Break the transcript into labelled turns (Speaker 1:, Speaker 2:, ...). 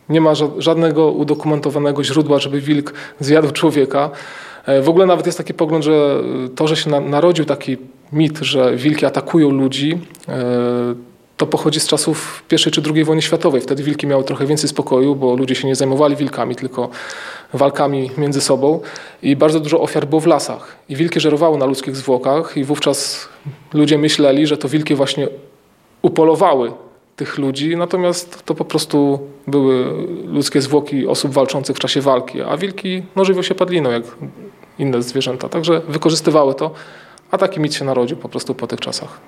Speaker 1: Nie ma żadnego udokumentowanego źródła, żeby wilk zjadł człowieka. W ogóle nawet jest taki pogląd, że to, że się narodził taki mit, że wilki atakują ludzi, to pochodzi z czasów I czy II wojny światowej. Wtedy wilki miały trochę więcej spokoju, bo ludzie się nie zajmowali wilkami, tylko walkami między sobą i bardzo dużo ofiar było w lasach. I wilki żerowały na ludzkich zwłokach i wówczas ludzie myśleli, że to wilki właśnie upolowały tych ludzi, natomiast to po prostu były ludzkie zwłoki osób walczących w czasie walki, a wilki żywią się padliną jak inne zwierzęta. Także wykorzystywały to, a taki mit się narodził po prostu po tych czasach.